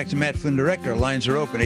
back to Matt Flynn Direct. Our lines are open,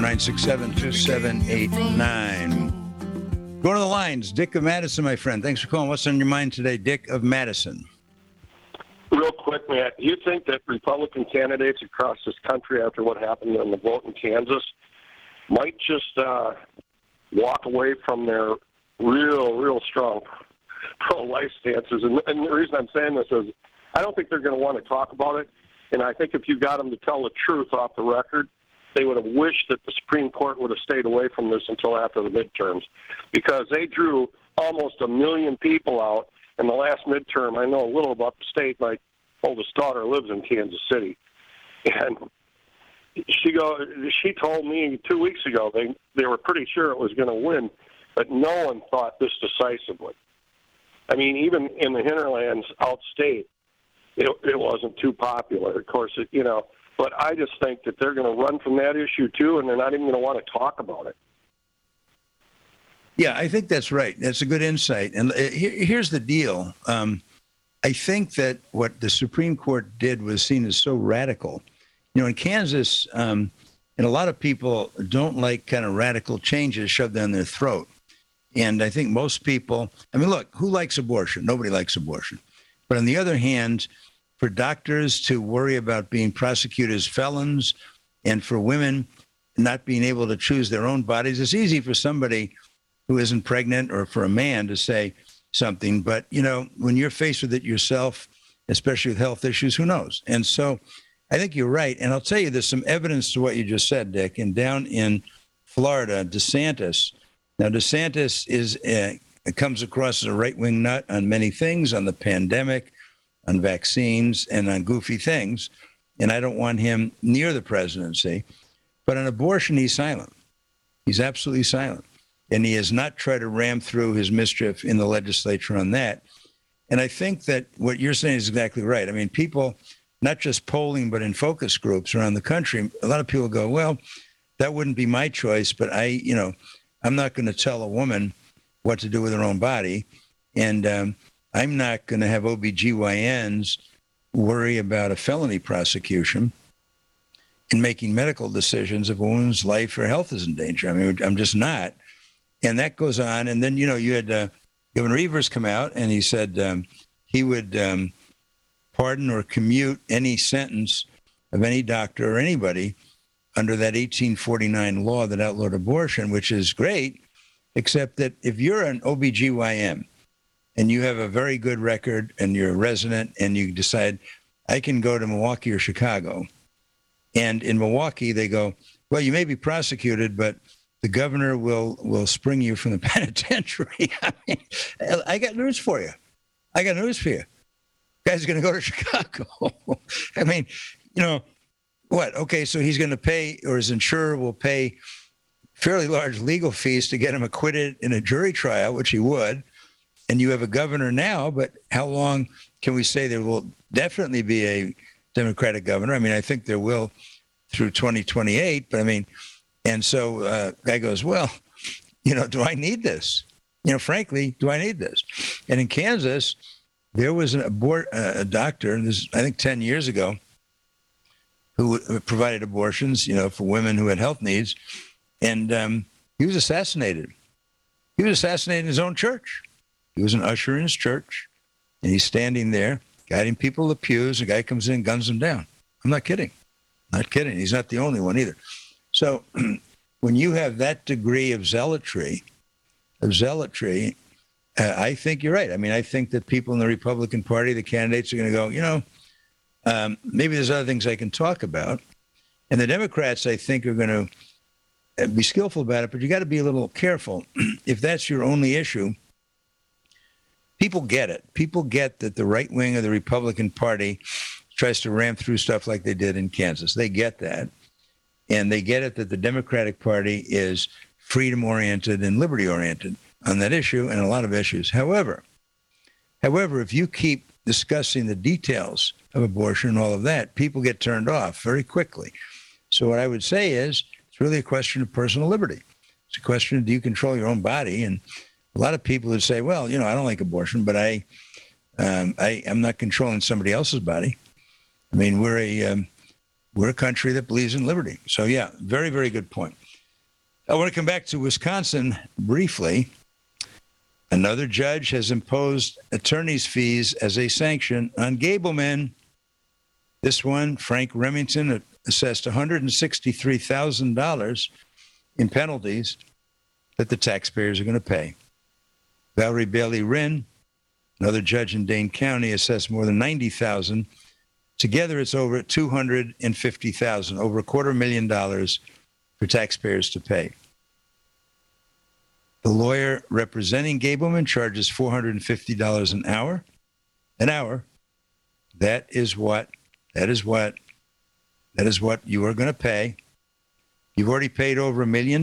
844-967-2789. Going to the lines, Dick of Madison, my friend. Thanks for calling. What's on your mind today, Dick of Madison? Real quick, Matt, do you think that Republican candidates across this country, after what happened in the vote in Kansas, might just walk away from their real strong pro-life stances? And the reason I'm saying this is I don't think they're going to want to talk about it. And I think if you got them to tell the truth off the record, they would have wished that the Supreme Court would have stayed away from this until after the midterms, because they drew almost 1 million people out in the last midterm. I know a little about the state. My oldest daughter lives in Kansas City. And she told me 2 weeks ago they were pretty sure it was going to win, but no one thought this decisively. I mean, even in the hinterlands outstate, it wasn't too popular. Of course, but I just think that they're going to run from that issue too, and they're not even going to want to talk about it. Yeah, I think that's right. That's a good insight. And here's the deal. I think that what the Supreme Court did was seen as so radical. In Kansas, and a lot of people don't like kind of radical changes shoved down their throat. And I think most people, look, who likes abortion? Nobody likes abortion. But on the other hand, for doctors to worry about being prosecuted as felons and for women not being able to choose their own bodies, it's easy for somebody who isn't pregnant or for a man to say something. But, when you're faced with it yourself, especially with health issues, who knows? And so I think you're right. And I'll tell you, there's some evidence to what you just said, Dick. And down in Florida, DeSantis comes across as a right-wing nut on many things, on the pandemic, on vaccines, and on goofy things. And I don't want him near the presidency. But on abortion, he's silent. He's absolutely silent. And he has not tried to ram through his mischief in the legislature on that. And I think that what you're saying is exactly right. People, not just polling, but in focus groups around the country, a lot of people go, well, that wouldn't be my choice, but I'm not going to tell a woman what to do with her own body. And I'm not going to have OBGYNs worry about a felony prosecution in making medical decisions if a woman's life or health is in danger. I'm just not. And that goes on. And then, you had Governor Evers come out and he said he would pardon or commute any sentence of any doctor or anybody under that 1849 law that outlawed abortion, which is great, except that if you're an OBGYN and you have a very good record and you're a resident and you decide, I can go to Milwaukee or Chicago, and in Milwaukee they go, well, you may be prosecuted, but the governor will spring you from the penitentiary. I got news for you. Guy's going to go to Chicago. What? Okay, so he's going to pay, or his insurer will pay fairly large legal fees to get him acquitted in a jury trial, which he would. And you have a governor now, but how long can we say there will definitely be a Democratic governor? I think there will through 2028, but and so guy goes, well, do I need this? Frankly, do I need this? And in Kansas, there was a doctor, this I think 10 years ago, who provided abortions, for women who had health needs. And he was assassinated. He was assassinated in his own church. He was an usher in his church, and he's standing there guiding people to the pews. A guy comes in, guns him down. I'm not kidding. He's not the only one either. So when you have that degree of zealotry, I think you're right. I think that people in the Republican Party, the candidates, are going to go, maybe there's other things I can talk about. And the Democrats, I think, are going to be skillful about it, but you got to be a little careful. If that's your only issue, people get it. People get that the right wing of the Republican Party tries to ram through stuff like they did in Kansas. They get that. And they get it that the Democratic Party is freedom-oriented and liberty-oriented on that issue and a lot of issues. However, if you keep discussing the details of abortion and all of that, people get turned off very quickly. So what I would say is it's really a question of personal liberty. It's a question of, do you control your own body? And a lot of people would say, well, I don't like abortion, but I'm not controlling somebody else's body. We're We're a country that believes in liberty. So, yeah, very, very good point. I want to come back to Wisconsin briefly. Another judge has imposed attorney's fees as a sanction on Gableman. This one, Frank Remington, assessed $163,000 in penalties that the taxpayers are going to pay. Valerie Bailey Wrinn, another judge in Dane County, assessed more than $90,000. Together, it's over $250,000, over $250,000 for taxpayers to pay. The lawyer representing Gableman charges $450 an hour. An hour. That is what you are going to pay. You've already paid over $1 million.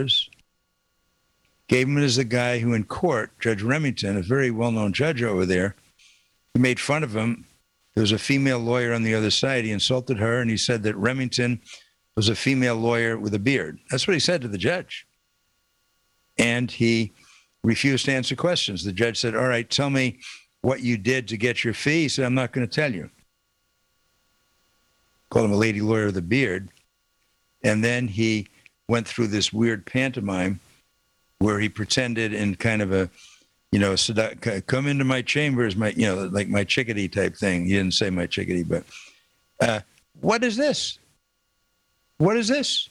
Gableman is the guy who in court, Judge Remington, a very well-known judge over there, he made fun of him. There was a female lawyer on the other side. He insulted her, and he said that Remington was a female lawyer with a beard. That's what he said to the judge. And he refused to answer questions. The judge said, all right, tell me what you did to get your fee. He said, I'm not going to tell you. Called him a lady lawyer with a beard. And then he went through this weird pantomime where he pretended in kind of a, come into my chambers, like my chickadee type thing. He didn't say my chickadee, but what is this? What is this?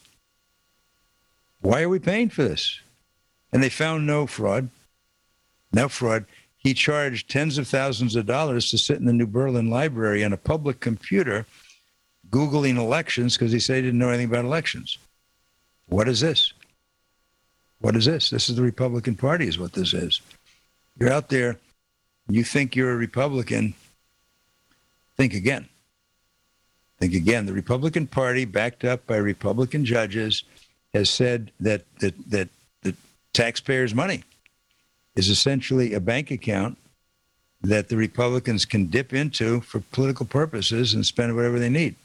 Why are we paying for this? And they found no fraud. No fraud. He charged tens of thousands of dollars to sit in the New Berlin Library on a public computer, Googling elections, because he said he didn't know anything about elections. What is this? What is this? This is the Republican Party is what this is. You're out there, you think you're a Republican, think again. Think again. The Republican Party, backed up by Republican judges, has said that the taxpayers' money is essentially a bank account that the Republicans can dip into for political purposes and spend whatever they need.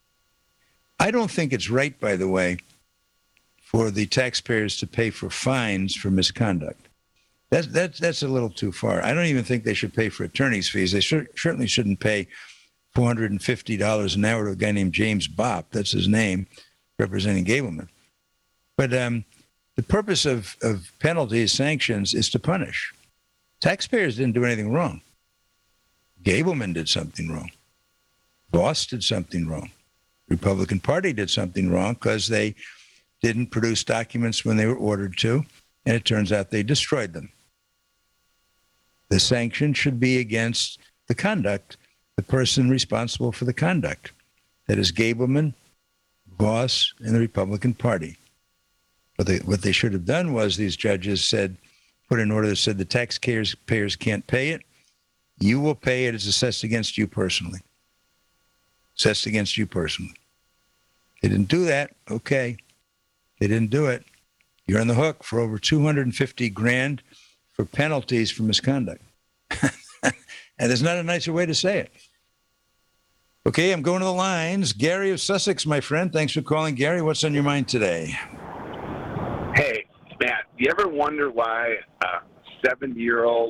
I don't think it's right, by the way, for the taxpayers to pay for fines for misconduct. That's a little too far. I don't even think they should pay for attorney's fees. They certainly shouldn't pay $450 an hour to a guy named James Bopp. That's his name, representing Gableman. But the purpose of penalties, sanctions, is to punish. Taxpayers didn't do anything wrong. Gableman did something wrong. Voss did something wrong. Republican Party did something wrong because they didn't produce documents when they were ordered to, and it turns out they destroyed them. The sanction should be against the conduct, the person responsible for the conduct. That is Gableman, Voss, and the Republican Party. But what they should have done was these judges put an order that said the taxpayers can't pay it. You will pay it. It's assessed against you personally. Assessed against you personally. They didn't do that. Okay. They didn't do it. You're on the hook for over $250,000 for penalties for misconduct. And there's not a nicer way to say it. Okay, I'm going to the lines. Gary of Sussex, my friend. Thanks for calling. Gary, what's on your mind today? Hey, Matt, you ever wonder why a 70-year-old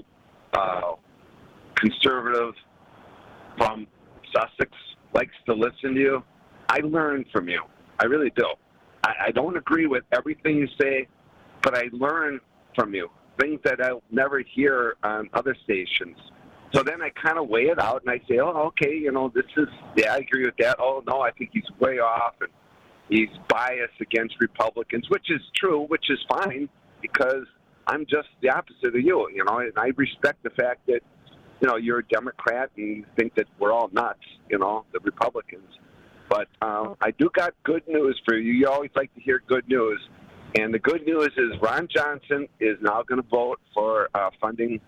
conservative from Sussex likes to listen to you? I learn from you. I really do. I don't agree with everything you say, but I learn from you, things that I'll never hear on other stations. So then I kind of weigh it out, and I say, oh, okay, I agree with that. Oh, no, I think he's way off, and he's biased against Republicans, which is true, which is fine, because I'm just the opposite of you, and I respect the fact that, you're a Democrat and think that we're all nuts, the Republicans. But I do got good news for you. You always like to hear good news. And the good news is Ron Johnson is now going to vote for funding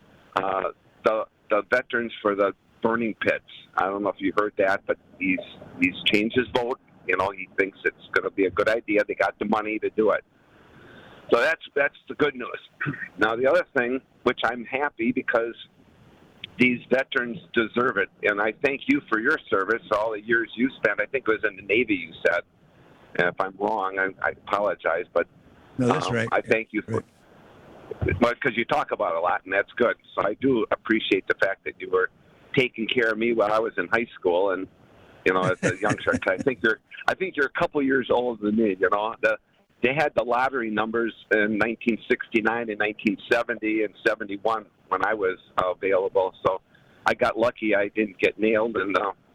the veterans for the burning pits. I don't know if you heard that, but he's changed his vote. He thinks it's going to be a good idea. They got the money to do it. So that's the good news. Now, the other thing, which I'm happy because these veterans deserve it, and I thank you for your service, all the years you spent. I think it was in the Navy, you said. And if I'm wrong, I apologize, but no, that's right. I thank you for because you talk about it a lot, and that's good. So I do appreciate the fact that you were taking care of me while I was in high school, and as a youngster. I think you're a couple years older than me. They had the lottery numbers in 1969 and 1970 and 71 when I was available. So I got lucky. I didn't get nailed, and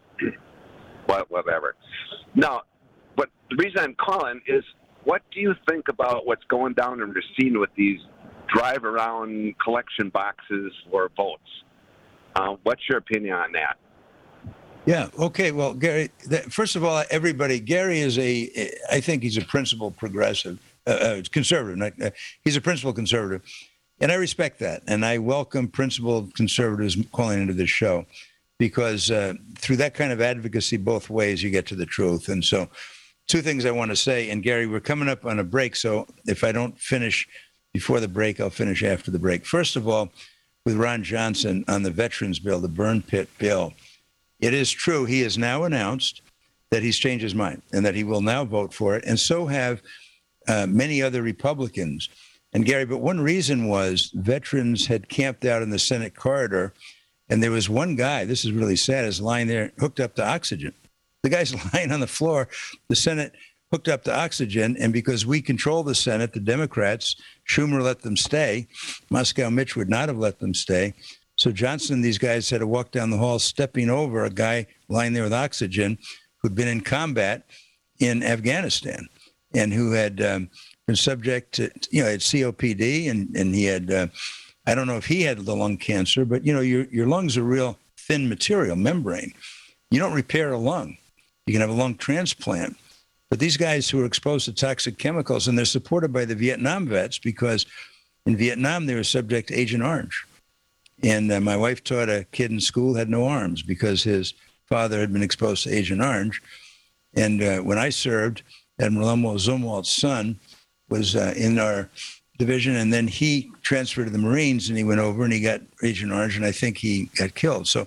whatever. Now, but the reason I'm calling is, what do you think about what's going down in Racine with these drive-around collection boxes for votes? What's your opinion on that? Yeah. Okay. Well, Gary, first of all, Gary is I think he's a principled progressive, conservative. He's a principled conservative. And I respect that. And I welcome principled conservatives calling into this show, because through that kind of advocacy both ways, you get to the truth. And so two things I want to say. And Gary, we're coming up on a break. So if I don't finish before the break, I'll finish after the break. First of all, with Ron Johnson on the veterans bill, the burn pit bill, it is true. He has now announced that he's changed his mind and that he will now vote for it. And so have many other Republicans. And Gary, but one reason was veterans had camped out in the Senate corridor, and there was one guy, this is really sad, is lying there hooked up to oxygen. The guy's lying on the floor, the Senate hooked up to oxygen, and because we control the Senate, the Democrats, Schumer let them stay. Moscow Mitch would not have let them stay. So Johnson and these guys had to walk down the hall stepping over a guy lying there with oxygen who'd been in combat in Afghanistan and who had been subject to, had COPD, and he had, I don't know if he had the lung cancer, but, your lungs are real thin material, membrane. You don't repair a lung. You can have a lung transplant. But these guys who are exposed to toxic chemicals, and they're supported by the Vietnam vets, because in Vietnam they were subject to Agent Orange. And my wife taught a kid in school had no arms because his father had been exposed to Agent Orange. And when I served, Admiral Lemuel Zumwalt's son was in our division, and then he transferred to the Marines, and he went over and he got Agent Orange, and I think he got killed. So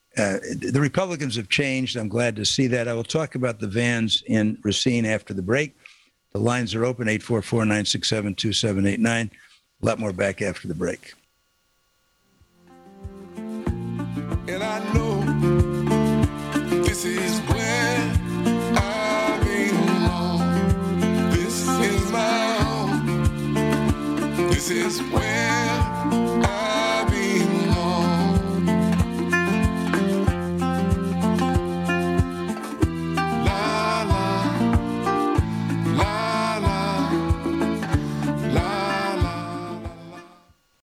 the Republicans have changed. I'm glad to see that. I will talk about the vans in Racine after the break. The lines are open, 844-967-2789. A lot more back after the break. And I know this is where I belong. This is my home. This is where